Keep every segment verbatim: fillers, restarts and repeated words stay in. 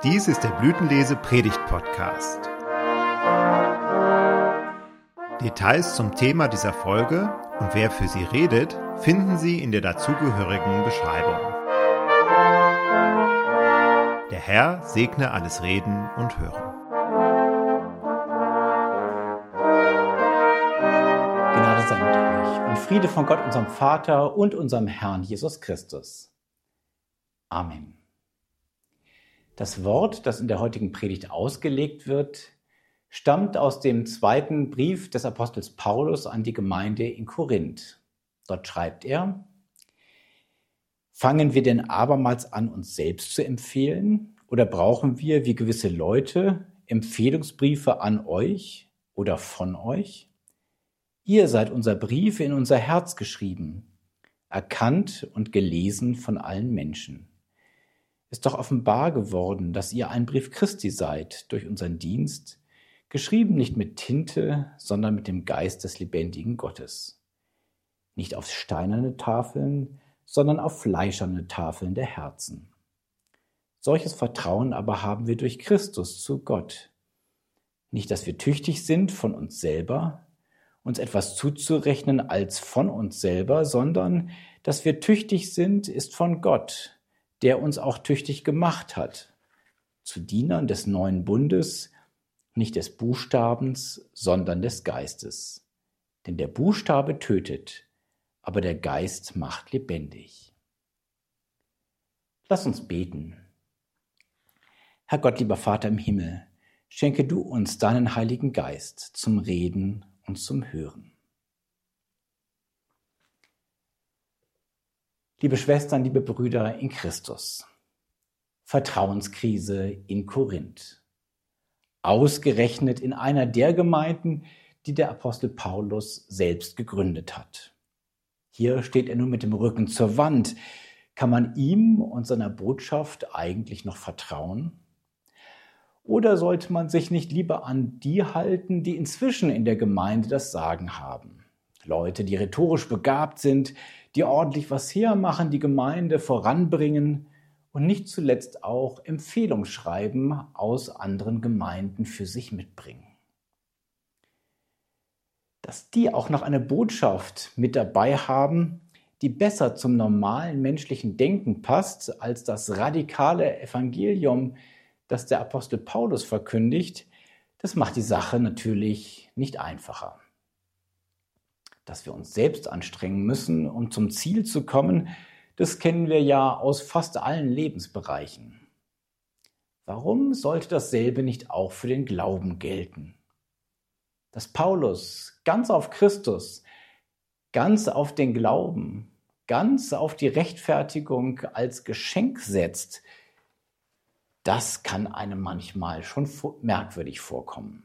Dies ist der Blütenlese Predigt Podcast. Details zum Thema dieser Folge und wer für sie redet, finden Sie in der dazugehörigen Beschreibung. Der Herr segne alles Reden und Hören. Gnade sei mit euch und Friede von Gott, unserem Vater und unserem Herrn Jesus Christus. Amen. Das Wort, das in der heutigen Predigt ausgelegt wird, stammt aus dem zweiten Brief des Apostels Paulus an die Gemeinde in Korinth. Dort schreibt er: Fangen wir denn abermals an, uns selbst zu empfehlen? Oder brauchen wir, wie gewisse Leute, Empfehlungsbriefe an euch oder von euch? Ihr seid unser Brief in unser Herz geschrieben, erkannt und gelesen von allen Menschen. Ist doch offenbar geworden, dass ihr ein Brief Christi seid durch unseren Dienst, geschrieben nicht mit Tinte, sondern mit dem Geist des lebendigen Gottes. Nicht auf steinerne Tafeln, sondern auf fleischerne Tafeln der Herzen. Solches Vertrauen aber haben wir durch Christus zu Gott. Nicht, dass wir tüchtig sind von uns selber, uns etwas zuzurechnen als von uns selber, sondern dass wir tüchtig sind, ist von Gott, der uns auch tüchtig gemacht hat, zu Dienern des neuen Bundes, nicht des Buchstabens, sondern des Geistes. Denn der Buchstabe tötet, aber der Geist macht lebendig. Lass uns beten. Herr Gott, lieber Vater im Himmel, schenke du uns deinen Heiligen Geist zum Reden und zum Hören. Liebe Schwestern, liebe Brüder in Christus, Vertrauenskrise in Korinth. Ausgerechnet in einer der Gemeinden, die der Apostel Paulus selbst gegründet hat. Hier steht er nun mit dem Rücken zur Wand. Kann man ihm und seiner Botschaft eigentlich noch vertrauen? Oder sollte man sich nicht lieber an die halten, die inzwischen in der Gemeinde das Sagen haben? Leute, die rhetorisch begabt sind, die ordentlich was hermachen, die Gemeinde voranbringen und nicht zuletzt auch Empfehlungsschreiben aus anderen Gemeinden für sich mitbringen. Dass die auch noch eine Botschaft mit dabei haben, die besser zum normalen menschlichen Denken passt als das radikale Evangelium, das der Apostel Paulus verkündigt, das macht die Sache natürlich nicht einfacher. Dass wir uns selbst anstrengen müssen, um zum Ziel zu kommen, das kennen wir ja aus fast allen Lebensbereichen. Warum sollte dasselbe nicht auch für den Glauben gelten? Dass Paulus ganz auf Christus, ganz auf den Glauben, ganz auf die Rechtfertigung als Geschenk setzt, das kann einem manchmal schon merkwürdig vorkommen.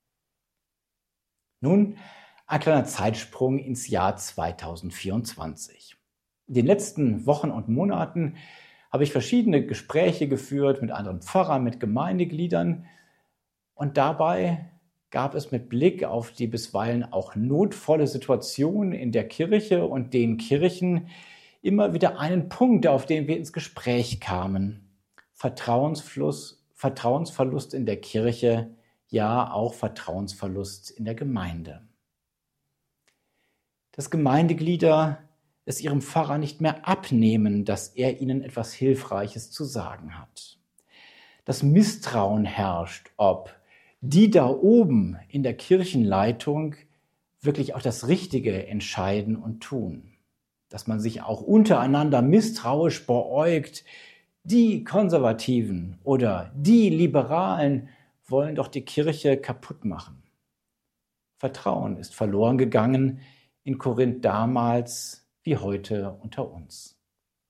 Nun, ein kleiner Zeitsprung ins Jahr zweitausendvierundzwanzig. In den letzten Wochen und Monaten habe ich verschiedene Gespräche geführt mit anderen Pfarrern, mit Gemeindegliedern. Und dabei gab es mit Blick auf die bisweilen auch notvolle Situation in der Kirche und den Kirchen immer wieder einen Punkt, auf den wir ins Gespräch kamen. Vertrauensfluss, Vertrauensverlust in der Kirche, ja auch Vertrauensverlust in der Gemeinde. Dass Gemeindeglieder es ihrem Pfarrer nicht mehr abnehmen, dass er ihnen etwas Hilfreiches zu sagen hat. Dass Misstrauen herrscht, ob die da oben in der Kirchenleitung wirklich auch das Richtige entscheiden und tun. Dass man sich auch untereinander misstrauisch beäugt. Die Konservativen oder die Liberalen wollen doch die Kirche kaputt machen. Vertrauen ist verloren gegangen in Korinth damals wie heute unter uns.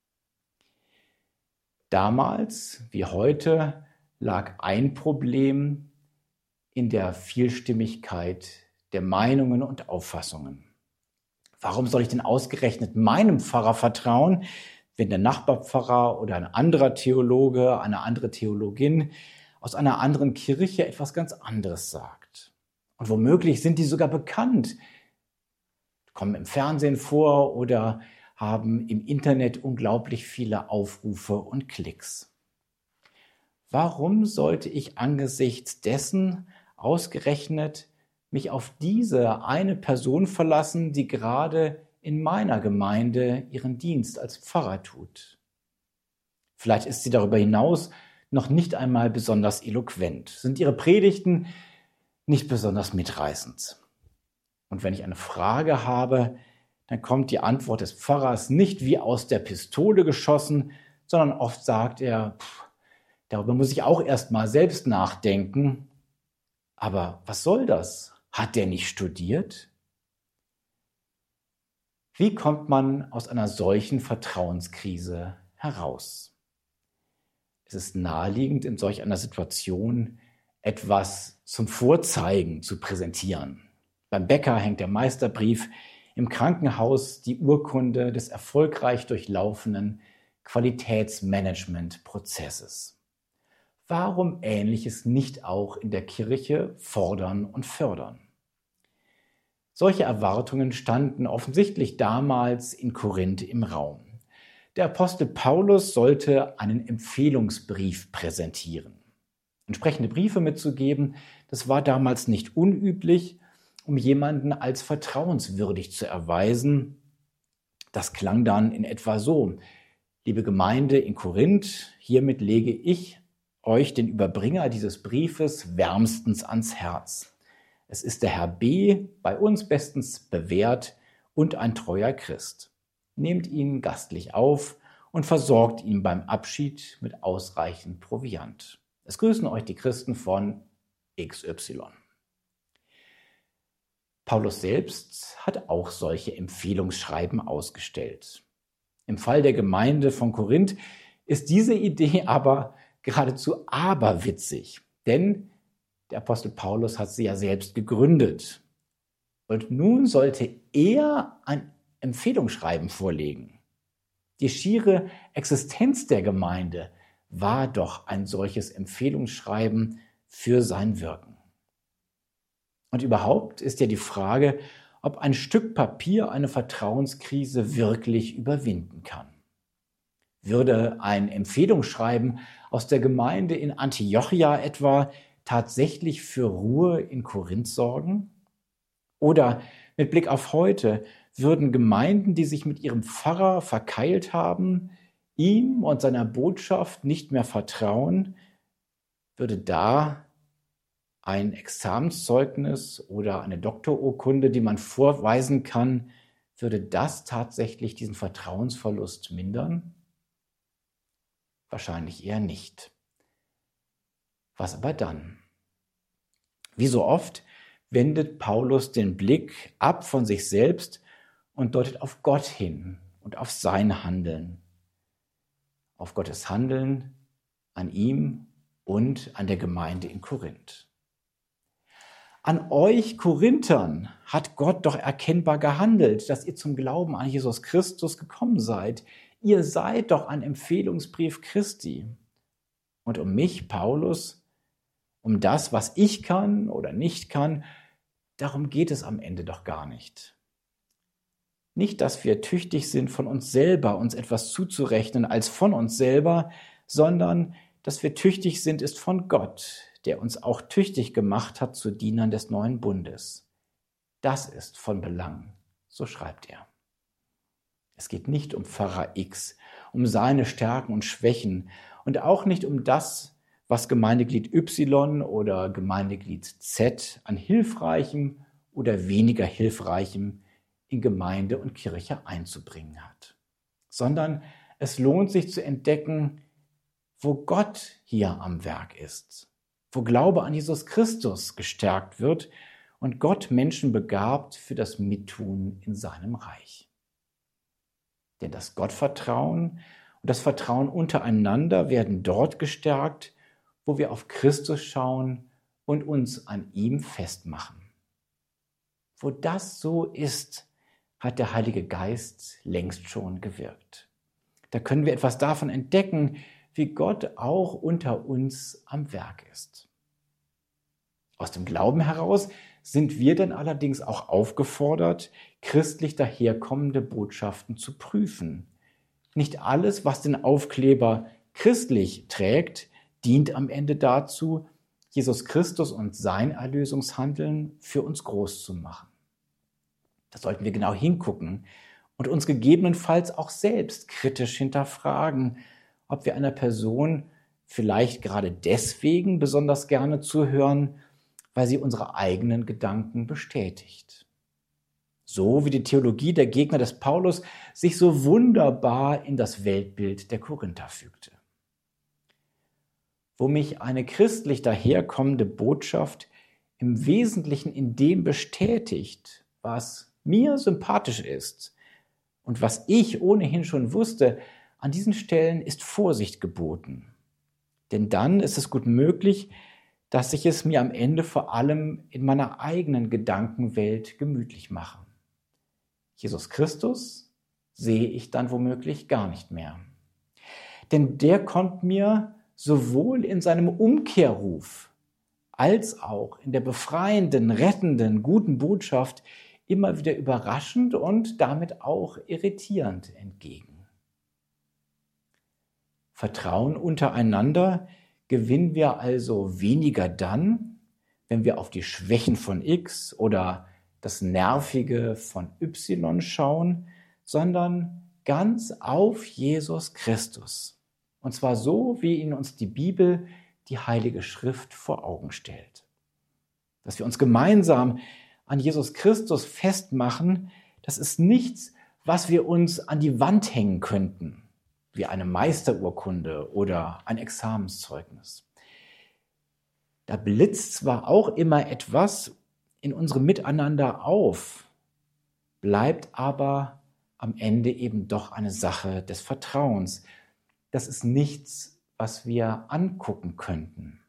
Damals wie heute lag ein Problem in der Vielstimmigkeit der Meinungen und Auffassungen. Warum soll ich denn ausgerechnet meinem Pfarrer vertrauen, wenn der Nachbarpfarrer oder ein anderer Theologe, eine andere Theologin aus einer anderen Kirche etwas ganz anderes sagt? Und womöglich sind die sogar bekannt, kommen im Fernsehen vor oder haben im Internet unglaublich viele Aufrufe und Klicks. Warum sollte ich angesichts dessen ausgerechnet mich auf diese eine Person verlassen, die gerade in meiner Gemeinde ihren Dienst als Pfarrer tut? Vielleicht ist sie darüber hinaus noch nicht einmal besonders eloquent, sind ihre Predigten nicht besonders mitreißend. Und wenn ich eine Frage habe, dann kommt die Antwort des Pfarrers nicht wie aus der Pistole geschossen, sondern oft sagt er, pff, darüber muss ich auch erst mal selbst nachdenken. Aber was soll das? Hat der nicht studiert? Wie kommt man aus einer solchen Vertrauenskrise heraus? Es ist naheliegend, in solch einer Situation etwas zum Vorzeigen zu präsentieren. Beim Bäcker hängt der Meisterbrief, im Krankenhaus die Urkunde des erfolgreich durchlaufenen Qualitätsmanagementprozesses. Warum Ähnliches nicht auch in der Kirche fordern und fördern? Solche Erwartungen standen offensichtlich damals in Korinth im Raum. Der Apostel Paulus sollte einen Empfehlungsbrief präsentieren. Entsprechende Briefe mitzugeben, das war damals nicht unüblich, um jemanden als vertrauenswürdig zu erweisen. Das klang dann in etwa so: Liebe Gemeinde in Korinth, hiermit lege ich euch den Überbringer dieses Briefes wärmstens ans Herz. Es ist der Herr B., bei uns bestens bewährt und ein treuer Christ. Nehmt ihn gastlich auf und versorgt ihn beim Abschied mit ausreichend Proviant. Es grüßen euch die Christen von X Y. Paulus selbst hat auch solche Empfehlungsschreiben ausgestellt. Im Fall der Gemeinde von Korinth ist diese Idee aber geradezu aberwitzig, denn der Apostel Paulus hat sie ja selbst gegründet. Und nun sollte er ein Empfehlungsschreiben vorlegen. Die schiere Existenz der Gemeinde war doch ein solches Empfehlungsschreiben für sein Wirken. Und überhaupt ist ja die Frage, ob ein Stück Papier eine Vertrauenskrise wirklich überwinden kann. Würde ein Empfehlungsschreiben aus der Gemeinde in Antiochia etwa tatsächlich für Ruhe in Korinth sorgen? Oder mit Blick auf heute, würden Gemeinden, die sich mit ihrem Pfarrer verkeilt haben, ihm und seiner Botschaft nicht mehr vertrauen, würde da ein Examenszeugnis oder eine Doktorurkunde, die man vorweisen kann, würde das tatsächlich diesen Vertrauensverlust mindern? Wahrscheinlich eher nicht. Was aber dann? Wie so oft wendet Paulus den Blick ab von sich selbst und deutet auf Gott hin und auf sein Handeln. Auf Gottes Handeln an ihm und an der Gemeinde in Korinth. An euch Korinthern hat Gott doch erkennbar gehandelt, dass ihr zum Glauben an Jesus Christus gekommen seid. Ihr seid doch ein Empfehlungsbrief Christi. Und um mich, Paulus, um das, was ich kann oder nicht kann, darum geht es am Ende doch gar nicht. Nicht, dass wir tüchtig sind, von uns selber uns etwas zuzurechnen als von uns selber, sondern dass wir tüchtig sind, ist von Gott, der uns auch tüchtig gemacht hat zu Dienern des neuen Bundes. Das ist von Belang, so schreibt er. Es geht nicht um Pfarrer X, um seine Stärken und Schwächen und auch nicht um das, was Gemeindeglied Y oder Gemeindeglied Z an Hilfreichem oder weniger Hilfreichem in Gemeinde und Kirche einzubringen hat, sondern es lohnt sich zu entdecken, wo Gott hier am Werk ist, wo Glaube an Jesus Christus gestärkt wird und Gott Menschen begabt für das Mittun in seinem Reich. Denn das Gottvertrauen und das Vertrauen untereinander werden dort gestärkt, wo wir auf Christus schauen und uns an ihm festmachen. Wo das so ist, hat der Heilige Geist längst schon gewirkt. Da können wir etwas davon entdecken, wie Gott auch unter uns am Werk ist. Aus dem Glauben heraus sind wir dann allerdings auch aufgefordert, christlich daherkommende Botschaften zu prüfen. Nicht alles, was den Aufkleber christlich trägt, dient am Ende dazu, Jesus Christus und sein Erlösungshandeln für uns groß zu machen. Da sollten wir genau hingucken und uns gegebenenfalls auch selbst kritisch hinterfragen, ob wir einer Person vielleicht gerade deswegen besonders gerne zuhören, weil sie unsere eigenen Gedanken bestätigt. So wie die Theologie der Gegner des Paulus sich so wunderbar in das Weltbild der Korinther fügte. Wo mich eine christlich daherkommende Botschaft im Wesentlichen in dem bestätigt, was mir sympathisch ist und was ich ohnehin schon wusste, an diesen Stellen ist Vorsicht geboten. Denn dann ist es gut möglich, dass ich es mir am Ende vor allem in meiner eigenen Gedankenwelt gemütlich mache. Jesus Christus sehe ich dann womöglich gar nicht mehr. Denn der kommt mir sowohl in seinem Umkehrruf als auch in der befreienden, rettenden, guten Botschaft immer wieder überraschend und damit auch irritierend entgegen. Vertrauen untereinander gewinnen wir also weniger dann, wenn wir auf die Schwächen von X oder das Nervige von Y schauen, sondern ganz auf Jesus Christus. Und zwar so, wie ihn uns die Bibel, die Heilige Schrift, vor Augen stellt. Dass wir uns gemeinsam an Jesus Christus festmachen, das ist nichts, was wir uns an die Wand hängen könnten, wie eine Meisterurkunde oder ein Examenszeugnis. Da blitzt zwar auch immer etwas in unserem Miteinander auf, bleibt aber am Ende eben doch eine Sache des Vertrauens. Das ist nichts, was wir angucken könnten.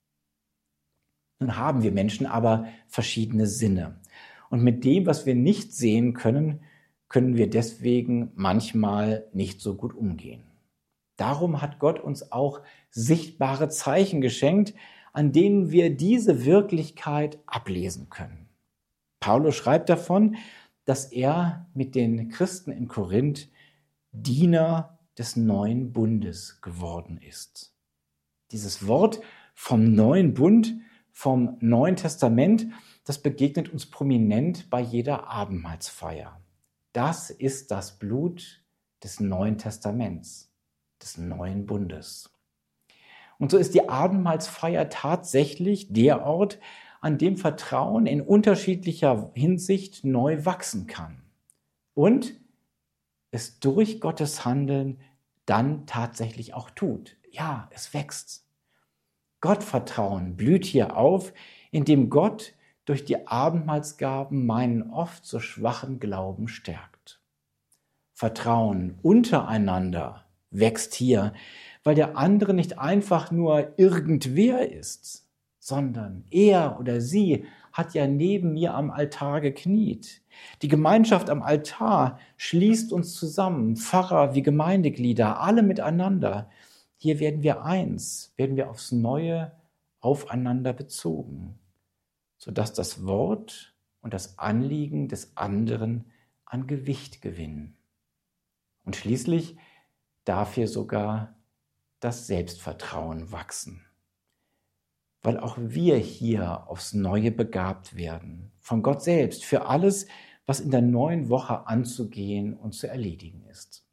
Nun haben wir Menschen aber verschiedene Sinne. Und mit dem, was wir nicht sehen können, können wir deswegen manchmal nicht so gut umgehen. Darum hat Gott uns auch sichtbare Zeichen geschenkt, an denen wir diese Wirklichkeit ablesen können. Paulus schreibt davon, dass er mit den Christen in Korinth Diener des neuen Bundes geworden ist. Dieses Wort vom neuen Bund, vom Neuen Testament, das begegnet uns prominent bei jeder Abendmahlsfeier. Das ist das Blut des Neuen Testaments, des neuen Bundes. Und so ist die Abendmahlsfeier tatsächlich der Ort, an dem Vertrauen in unterschiedlicher Hinsicht neu wachsen kann. Und es durch Gottes Handeln dann tatsächlich auch tut. Ja, es wächst. Gottvertrauen blüht hier auf, indem Gott durch die Abendmahlsgaben meinen oft so schwachen Glauben stärkt. Vertrauen untereinander wächst hier, weil der andere nicht einfach nur irgendwer ist, sondern er oder sie hat ja neben mir am Altar gekniet. Die Gemeinschaft am Altar schließt uns zusammen, Pfarrer wie Gemeindeglieder, alle miteinander. Hier werden wir eins, werden wir aufs Neue aufeinander bezogen, sodass das Wort und das Anliegen des anderen an Gewicht gewinnen. Und schließlich darf hier sogar das Selbstvertrauen wachsen, weil auch wir hier aufs Neue begabt werden, von Gott selbst, für alles, was in der neuen Woche anzugehen und zu erledigen ist.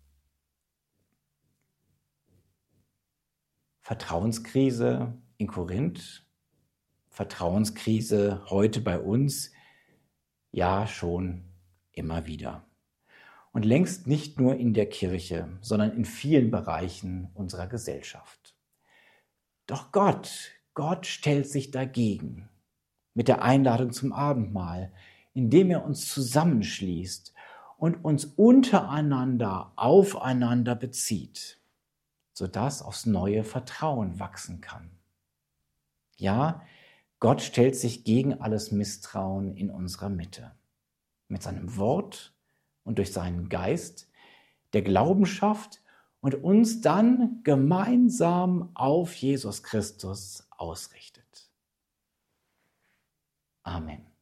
Vertrauenskrise in Korinth, Vertrauenskrise heute bei uns, ja schon immer wieder. Und längst nicht nur in der Kirche, sondern in vielen Bereichen unserer Gesellschaft. Doch Gott, Gott stellt sich dagegen mit der Einladung zum Abendmahl, indem er uns zusammenschließt und uns untereinander aufeinander bezieht, sodass aufs neue Vertrauen wachsen kann. Ja, Gott stellt sich gegen alles Misstrauen in unserer Mitte. Mit seinem Wort und durch seinen Geist, der Glauben schafft und uns dann gemeinsam auf Jesus Christus ausrichtet. Amen.